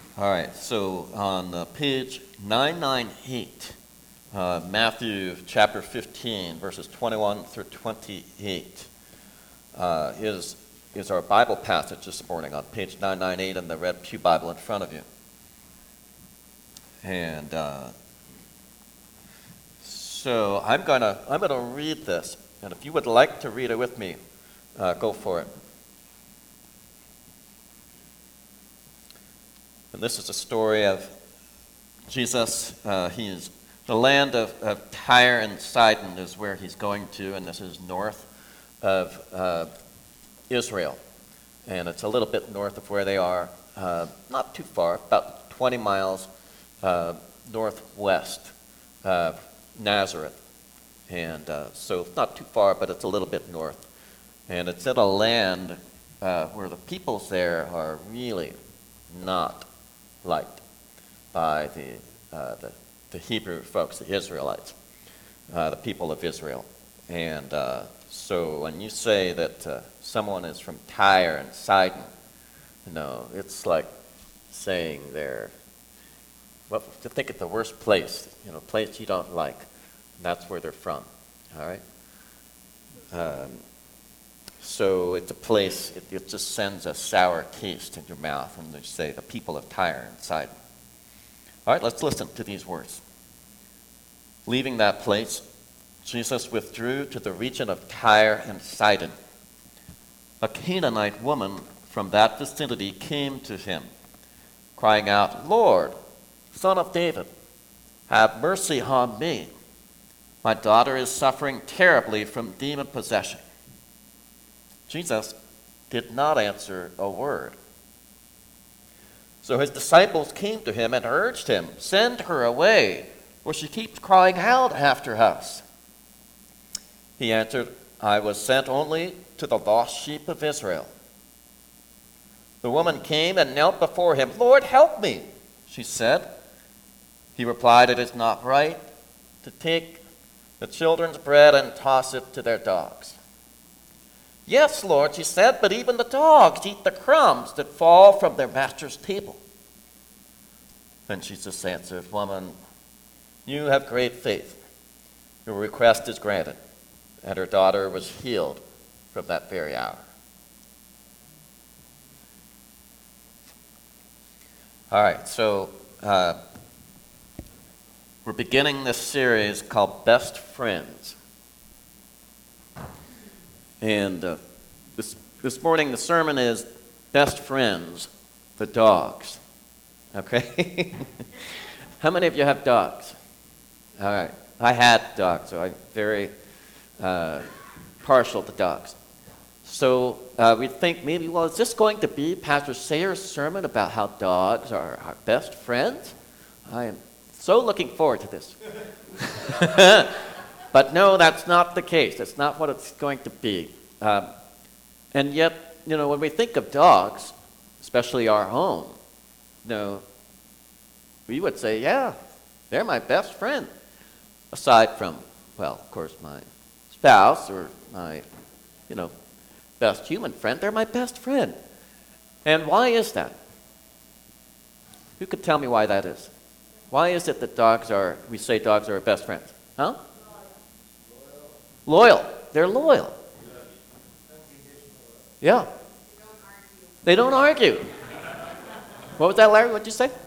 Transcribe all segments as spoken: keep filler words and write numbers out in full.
All right, so on uh, page nine ninety-eight, uh, Matthew chapter fifteen, verses twenty-one through twenty-eight, uh, is, is our Bible passage this morning on page nine ninety-eight in the Red Pew Bible in front of you. And uh, so I'm going to I'm going to read this, and if you would like to read it with me, uh, go for it. And this is a story of Jesus. Uh, he's the land of, of Tyre and Sidon is where he's going to, and this is north of uh, Israel. And it's a little bit north of where they are, uh, not too far, about twenty miles uh, northwest of Nazareth. And uh, so not too far, but it's a little bit north. And it's in a land uh, where the peoples there are really not liked by the, uh, the the Hebrew folks, the Israelites, uh, the people of Israel. And uh, so when you say that uh, someone is from Tyre and Sidon, you know, it's like saying they're, well, to think of the worst place, you know, place you don't like, and that's where they're from, all right? Um, So it's a place, it, it just sends a sour taste in your mouth when they say the people of Tyre and Sidon. All right, let's listen to these words. Leaving that place, Jesus withdrew to the region of Tyre and Sidon. A Canaanite woman from that vicinity came to him, crying out, "Lord, Son of David, have mercy on me. My daughter is suffering terribly from demon possession." Jesus did not answer a word. So his disciples came to him and urged him, "Send her away, for she keeps crying out after us." He answered, "I was sent only to the lost sheep of Israel." The woman came and knelt before him. "Lord, help me," she said. He replied, "It is not right to take the children's bread and toss it to their dogs." "Yes, Lord," she said, "but even the dogs eat the crumbs that fall from their master's table." Then Jesus answered, "Woman, you have great faith. Your request is granted." And her daughter was healed from that very hour. All right, so uh, we're beginning this series called Best Friends. And uh, this, this morning the sermon is Best Friends, the Dogs. Okay? How many of you have dogs? All right. I had dogs, so I'm very uh, partial to dogs. So uh, we think maybe, well, is this going to be Pastor Sayer's sermon about how dogs are our best friends? I am so looking forward to this. But no, that's not the case. That's not what it's going to be. Um, and yet, you know, when we think of dogs, especially our own, you know, we would say, yeah, they're my best friend. Aside from, well, of course, my spouse or my, you know, best human friend, they're my best friend. And why is that? Who could tell me why that is? Why is it that dogs are, we say dogs are our best friends? Huh? Loyal. They're loyal. Yeah. They don't argue. What was that, Larry? What did you say?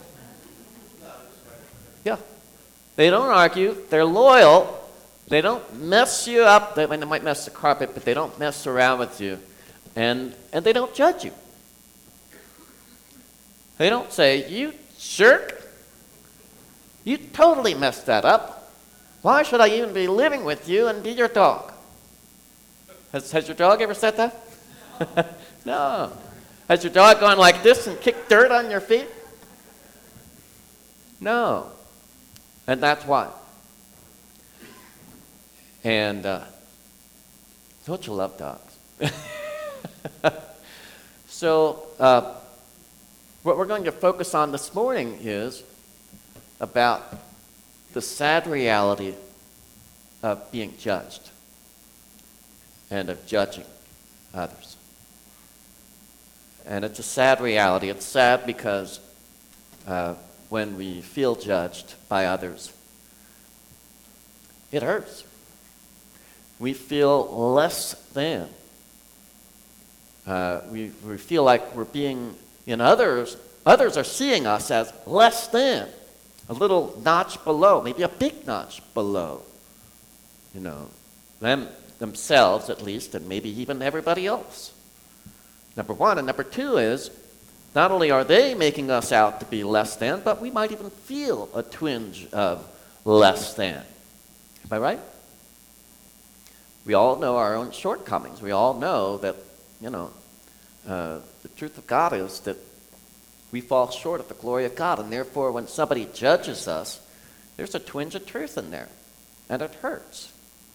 Yeah. They don't argue. They're loyal. They don't mess you up. They, they might mess the carpet, but they don't mess around with you. And, and they don't judge you. They don't say, "You jerk. You totally messed that up. Why should I even be living with you and be your dog?" Has, has your dog ever said that? No. Has your dog gone like this and kicked dirt on your feet? No. And that's why. And uh, don't you love dogs? So uh, what we're going to focus on this morning is about the sad reality of being judged and of judging others. And it's a sad reality. It's sad because uh, when we feel judged by others. It hurts. We feel less than. Uh, we, we feel like we're being, in others, others are seeing us as less than, a little notch below, maybe a big notch below, you know, them themselves at least, and maybe even everybody else. Number one. And number two is, not only are they making us out to be less than, but we might even feel a twinge of less than. Am I right? We all know our own shortcomings. We all know that, you know, uh, the truth of God is that we fall short of the glory of God, and therefore when somebody judges us, there's a twinge of truth in there, and it hurts.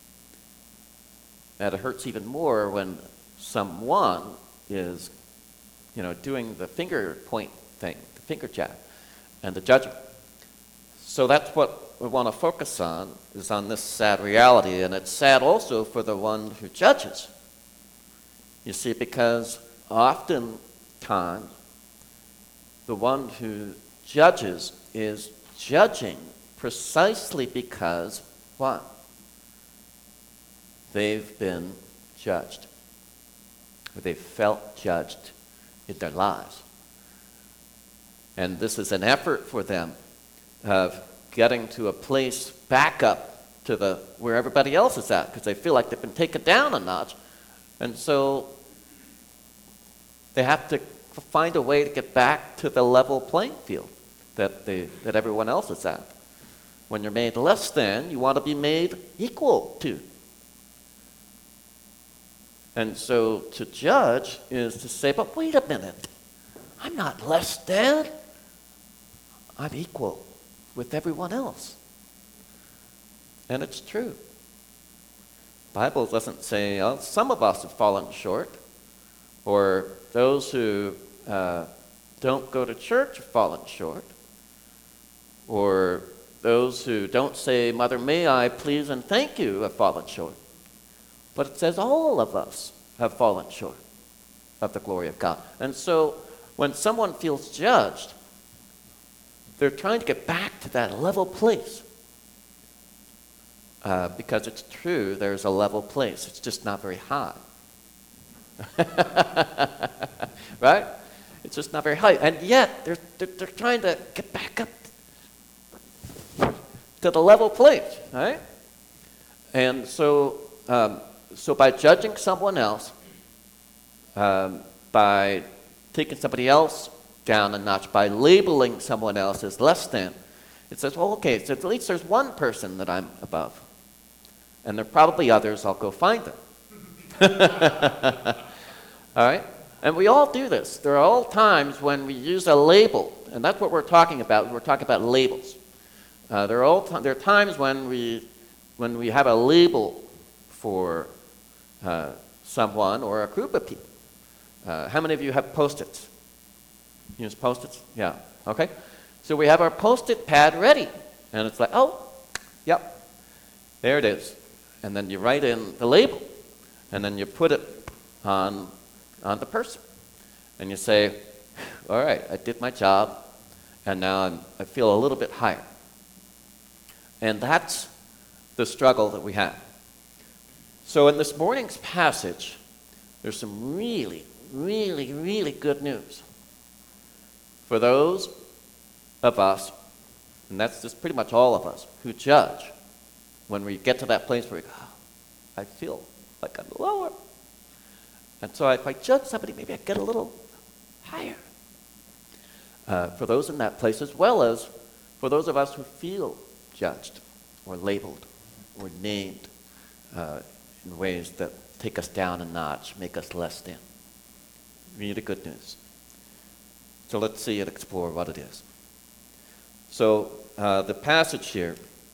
And it hurts even more when someone is, you know, doing the finger point thing, the finger jab, and the judgment. So that's what we want to focus on, is on this sad reality, and it's sad also for the one who judges. You see, because oftentimes the one who judges is judging precisely because what? They've been judged, or they've felt judged in their lives. And this is an effort for them of getting to a place back up to the where everybody else is at, because they feel like they've been taken down a notch. And so they have to find a way to get back to the level playing field that they, that everyone else is at. When you're made less than, you want to be made equal to. And so to judge is to say, but wait a minute, I'm not less than, I'm equal with everyone else. And it's true. The Bible doesn't say, oh, some of us have fallen short, or those who uh, don't go to church have fallen short, or those who don't say, Mother, may I please and thank you, have fallen short. But it says all of us have fallen short of the glory of God. And so when someone feels judged, they're trying to get back to that level place. Uh, because it's true, there's a level place. It's just not very high. Right? It's just not very high. And yet, they're, they're, they're trying to get back up to the level place. Right? And so, um, so by judging someone else, um, by taking somebody else down a notch, by labeling someone else as less than, it says, well, okay, so at least there's one person that I'm above. And there are probably others, I'll go find them. All right? And we all do this. There are all times when we use a label, and that's what we're talking about. We're talking about labels. Uh, there, are all t- there are times when we, when we have a label for uh, someone or a group of people. Uh, how many of you have Post-its? You use Post-its? Yeah. Okay. So we have our Post-it pad ready. And it's like, oh, yep, there it is. And then you write in the label. And then you put it on, on the person. And you say, all right, I did my job. And now I'm, I feel a little bit higher. And that's the struggle that we have. So in this morning's passage, there's some really, really, really good news for those of us, and that's just pretty much all of us, who judge. When we get to that place where we go, oh, I feel like I'm lower. And so if I judge somebody, maybe I get a little higher. Uh, for those in that place, as well as for those of us who feel judged or labeled or named uh, in ways that take us down a notch, make us less than. Really good news. So let's see and explore what it is. So uh, the passage here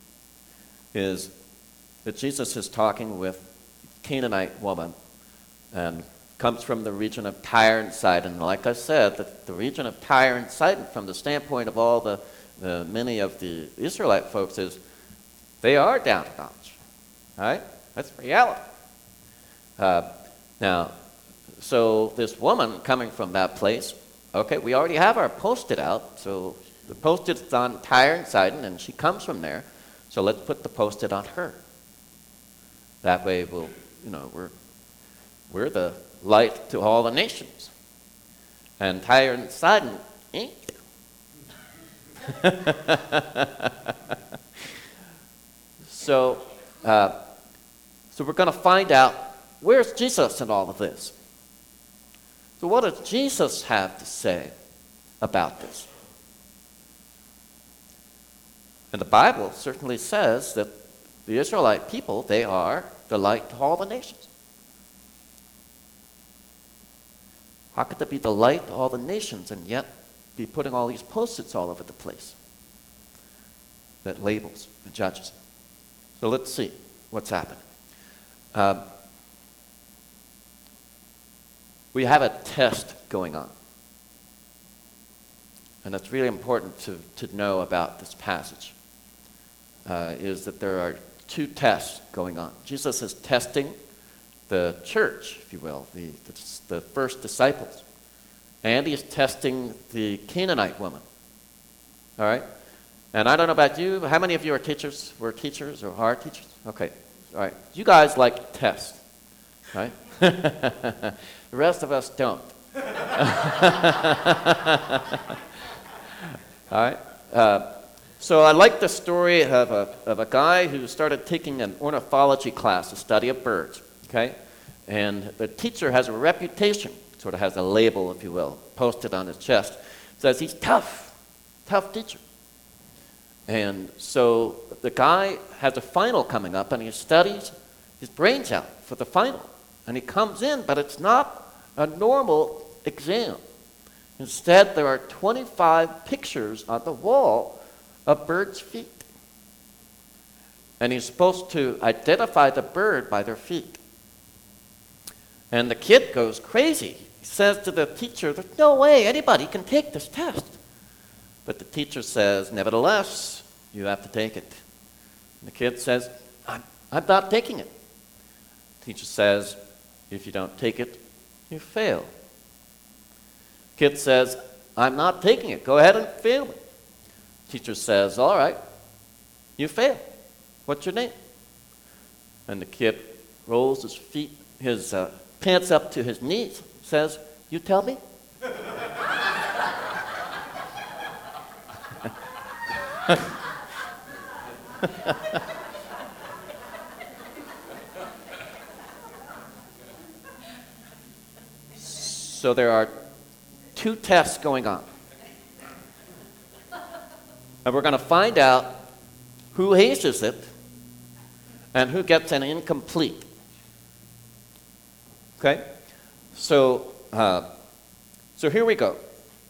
is that Jesus is talking with a Canaanite woman and comes from the region of Tyre and Sidon. Like I said, the, the region of Tyre and Sidon, from the standpoint of all the, the many of the Israelite folks, is they are down a notch. All right? That's reality. Uh, now, so this woman coming from that place, okay, we already have our Post-it out, so the Post-it's on Tyre and Sidon, and she comes from there, so let's put the Post-it on her. That way we'll, you know, we're, we're the light to all the nations. And Tyre and Sidon ain't. so, uh, so we're going to find out, where's Jesus in all of this? So what does Jesus have to say about this? And the Bible certainly says that the Israelite people, they are the light to all the nations. How could they be the light to all the nations and yet be putting all these Post-its all over the place that labels and judges? So let's see what's happening. Um, we have a test going on. And it's really important to, to know about this passage, uh, is that there are two tests going on. Jesus is testing the church, if you will, the, the, the first disciples. And he's testing the Canaanite woman. All right? And I don't know about you, how many of you are teachers, were teachers or are teachers? Okay. All right. You guys like tests, right? The rest of us don't. All right? Uh, so I like the story of a, of a guy who started taking an ornithology class, a study of birds, okay? And the teacher has a reputation, sort of has a label, if you will, posted on his chest. Says he's tough, tough teacher. And so the guy has a final coming up, and he studies his brains out for the final. And he comes in, but it's not a normal exam. Instead, there are twenty-five pictures on the wall of birds' feet. And he's supposed to identify the bird by their feet. And the kid goes crazy. He says to the teacher, there's no way anybody can take this test. But the teacher says, nevertheless, you have to take it. And the kid says, I'm, I'm not taking it. The teacher says, if you don't take it, you fail. Kid says, I'm not taking it. Go ahead and fail me. Teacher says, all right, you fail. What's your name? And the kid rolls his feet, his uh, pants up to his knees, says, you tell me? So there are two tests going on. And we're going to find out who aces it and who gets an incomplete. Okay? So, uh, so here we go.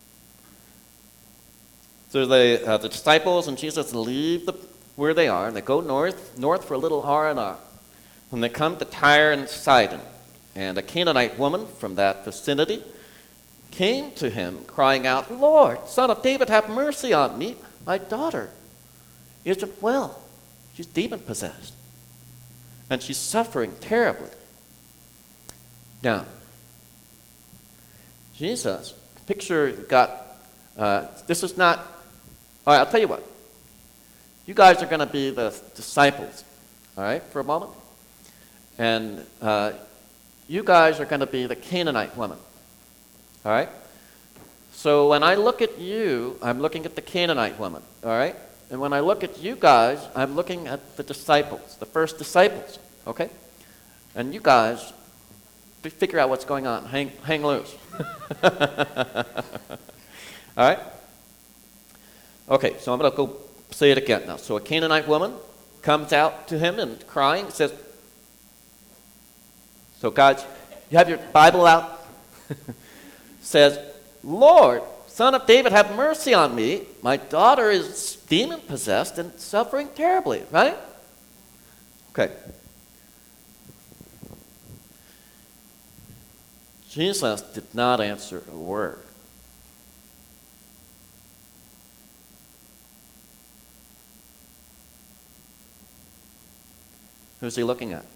So the, uh, the disciples and Jesus leave the, where they are, and they go north, north for a little R and R. When they come to Tyre and Sidon, and a Canaanite woman from that vicinity came to him, crying out, Lord, Son of David, have mercy on me. My daughter isn't well. She's demon-possessed. And she's suffering terribly. Now, Jesus, picture got, uh, this is not, all right, I'll tell you what. You guys are going to be the disciples, all right, for a moment. And uh, you guys are going to be the Canaanite woman, all right? So when I look at you, I'm looking at the Canaanite woman, all right? And when I look at you guys, I'm looking at the disciples, the first disciples, okay? And you guys, figure out what's going on. Hang, hang loose. All right? Okay, so I'm going to go say it again now. So a Canaanite woman comes out to him and crying, says, so guys, you have your Bible out? Says, Lord, Son of David, have mercy on me. My daughter is demon-possessed and suffering terribly, right? Okay. Jesus did not answer a word. Who's he looking at?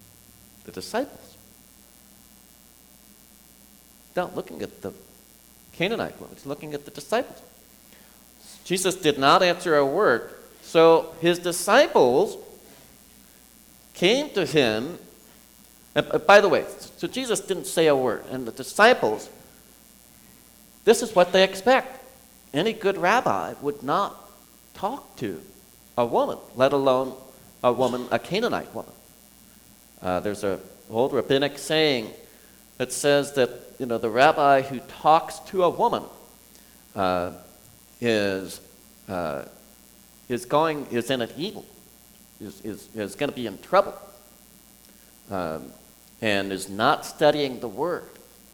The disciples. Not looking at the Canaanite woman. He's looking at the disciples. Jesus did not answer a word. So his disciples came to him. And by the way, so Jesus didn't say a word. And the disciples, this is what they expect. Any good rabbi would not talk to a woman, let alone a woman, a Canaanite woman. Uh, there's an old rabbinic saying that says that, you know, the rabbi who talks to a woman uh, is uh, is going is in an evil, is is, is going to be in trouble, um, and is not studying the word,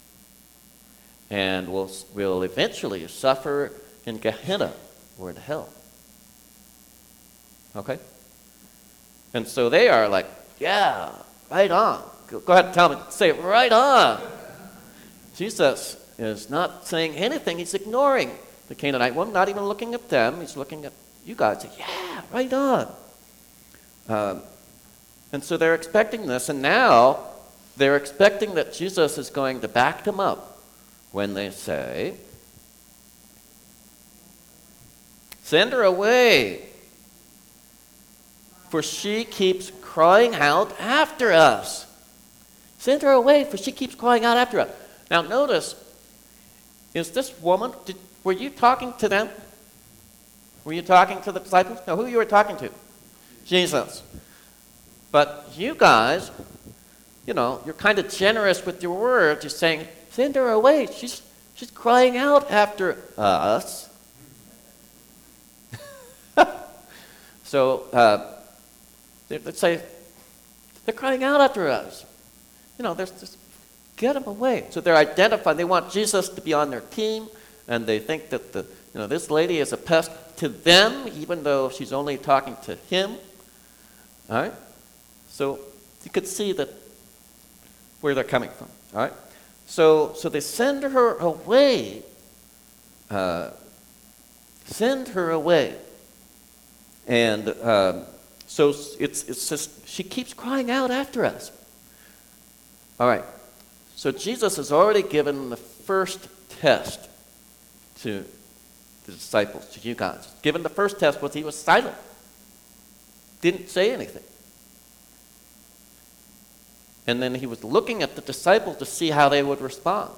and will will eventually suffer in Gehenna or in hell. Okay, and so they are like, yeah, right on. Go, go ahead and tell me, say it right on. Jesus is not saying anything. He's ignoring the Canaanite woman, not even looking at them. He's looking at you guys. Yeah, right on. Um, and so they're expecting this, and now they're expecting that Jesus is going to back them up when they say, "Send her away, for she keeps crying out after us." Send her away, for she keeps crying out after us. Now notice, is this woman, did, were you talking to them? Were you talking to the disciples? No, who you were talking to? Jesus. But you guys, you know, you're kind of generous with your words. You're saying, send her away. She's, she's crying out after us. So, uh, let's say, they're crying out after us. You know, there's just, get them away. So they're identifying. They want Jesus to be on their team, and they think that the, you know, this lady is a pest to them, even though she's only talking to him. All right? So you could see that where they're coming from. All right? So, so they send her away. Uh, send her away. And um, so it's, it's just, she keeps crying out after us. All right. So Jesus has already given the first test to the disciples, to you guys. Given the first test was he was silent. Didn't say anything. And then he was looking at the disciples to see how they would respond.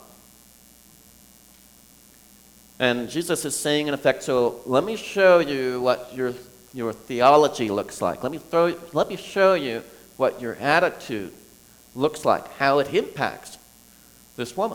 And Jesus is saying, in effect, so let me show you what your, your theology looks like. Let me, throw, let me show you what your attitude looks like, how it impacts this woman.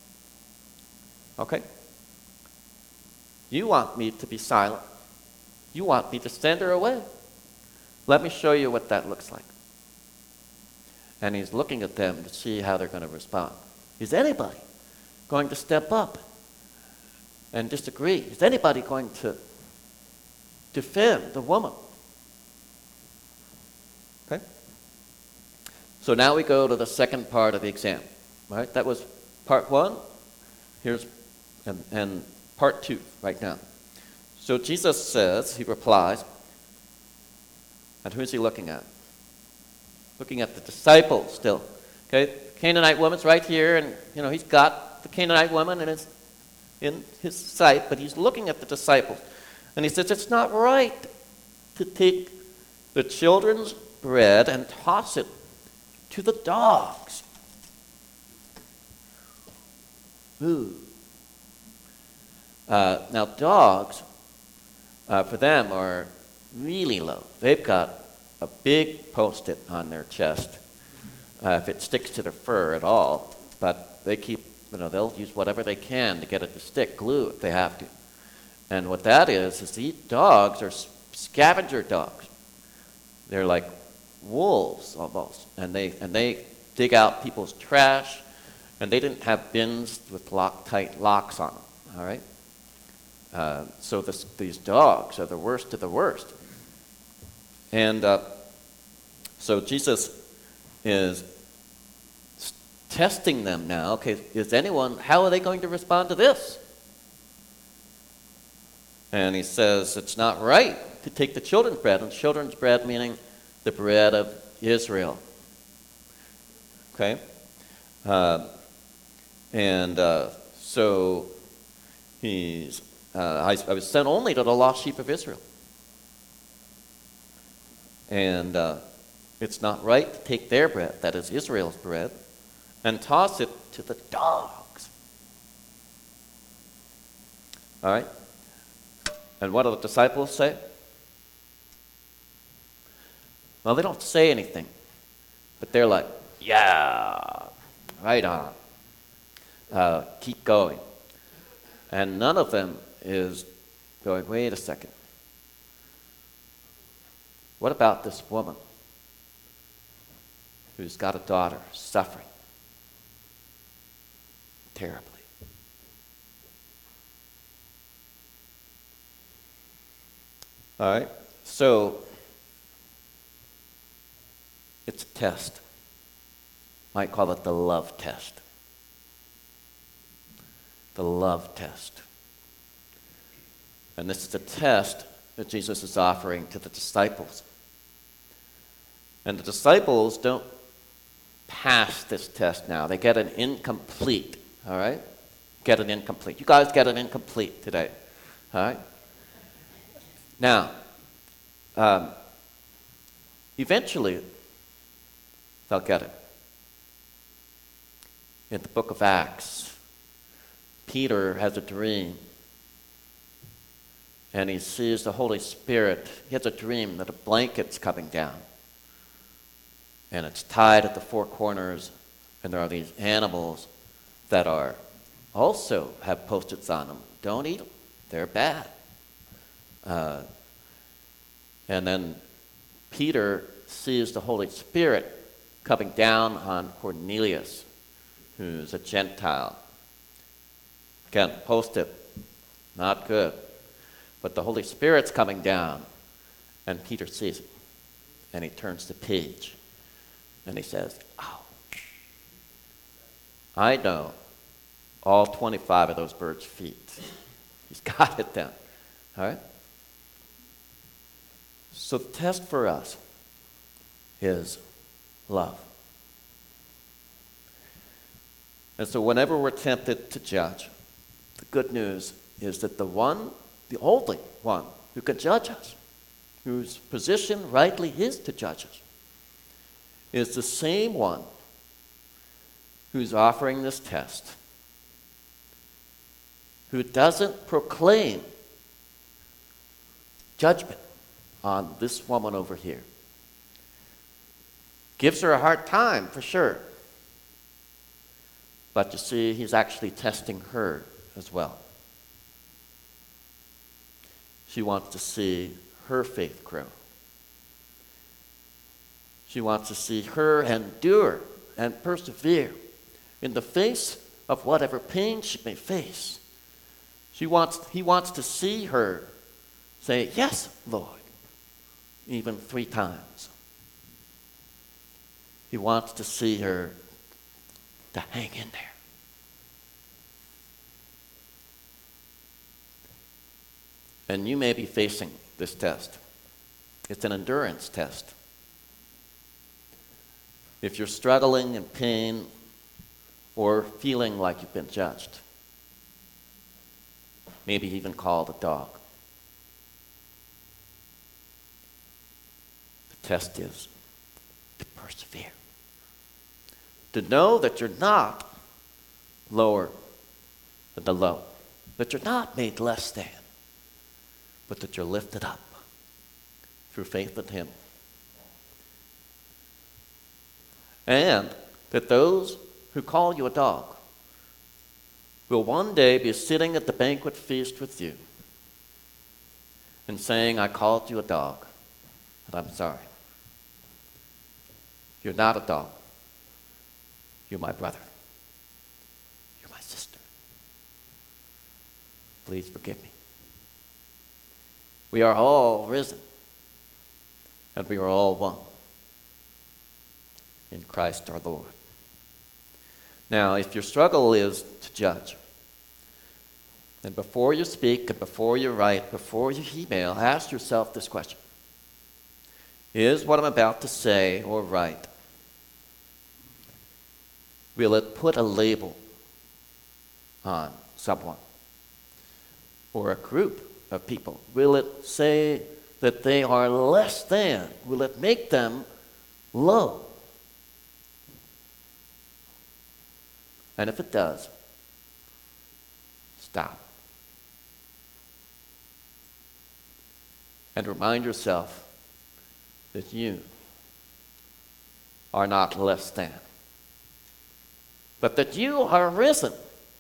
Okay? You want me to be silent. You want me to send her away. Let me show you what that looks like. And he's looking at them to see how they're going to respond. Is anybody going to step up and disagree? Is anybody going to defend the woman? Okay? So now we go to the second part of the exam. Right? That was part one. Here's and, and part two right now. So Jesus says, he replies, and who's he looking at? Looking at the disciples still. Okay, Canaanite woman's right here, and you know he's got the Canaanite woman in his in his sight, but he's looking at the disciples, and he says it's not right to take the children's bread and toss it to the dogs. Ooh. Uh, now dogs, uh, for them, are really low. They've got a big post-it on their chest, uh, if it sticks to their fur at all. But they keep, you know, they'll use whatever they can to get it to stick, glue if they have to. And what that is, is these dogs are scavenger dogs. They're like wolves almost, and they and they dig out people's trash. And they didn't have bins with Loctite locks on them, all right? Uh, so this, these dogs are the worst of the worst. And uh, so Jesus is testing them now. Okay, is anyone, how are they going to respond to this? And he says it's not right to take the children's bread, and children's bread meaning the bread of Israel. Okay? Uh, And uh, so He's, uh, I, I was sent only to the lost sheep of Israel. And uh, it's not right to take their bread, that is Israel's bread, and toss it to the dogs. All right? And what do the disciples say? Well, they don't say anything, but they're like, yeah, right on. Uh, keep going. And none of them is going, wait a second. What about this woman who's got a daughter suffering terribly? All right, so it's a test. Might call it the love test. The love test. And this is a test that Jesus is offering to the disciples. And the disciples don't pass this test now. They get an incomplete, all right? Get an incomplete. You guys get an incomplete today, all right? Now, um, eventually, they'll get it. In the book of Acts, Peter has a dream, and he sees the Holy Spirit. He has a dream that a blanket's coming down, and it's tied at the four corners, and there are these animals that are also have post-its on them. Don't eat them. They're bad. Uh, and then Peter sees the Holy Spirit coming down on Cornelius, who's a Gentile. Again, post-it, not good. But the Holy Spirit's coming down, and Peter sees it. And he turns the page, and he says, oh, I know all twenty-five of those birds' feet. He's got it down. All right? So the test for us is love. And so whenever we're tempted to judge, the good news is that the one, the only one who can judge us, whose position rightly is to judge us, is the same one who's offering this test, who doesn't proclaim judgment on this woman over here. Gives her a hard time, for sure. But you see, he's actually testing her as well. She wants to see her faith grow. She wants to see her endure and persevere in the face of whatever pain she may face. She wants, he wants to see her say, yes, Lord, even three times. He wants to see her to hang in there. And you may be facing this test. It's an endurance test. If you're struggling in pain or feeling like you've been judged, maybe even called a dog, the test is to persevere. To know that you're not lower than the low, that you're not made less than, but that you're lifted up through faith in Him. And that those who call you a dog will one day be sitting at the banquet feast with you and saying, I called you a dog, and I'm sorry. You're not a dog. You're my brother. You're my sister. Please forgive me. We are all risen, and we are all one in Christ our Lord. Now, if your struggle is to judge, then before you speak and before you write, before you email, ask yourself this question. Is what I'm about to say or write, will it put a label on someone? or a group of people? Will it say that they are less than? Will it make them low? And if it does, stop. And remind yourself that you are not less than, but that you are risen,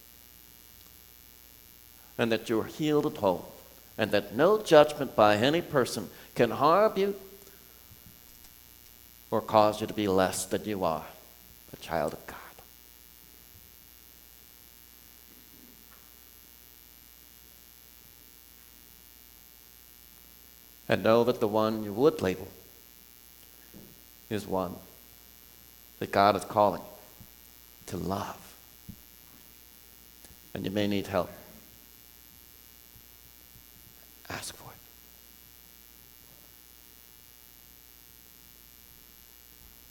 and that you are healed and whole, and that no judgment by any person can harm you or cause you to be less than you are, a child of God. And know that the one you would label is one that God is calling to love. And you may need help. Ask for it.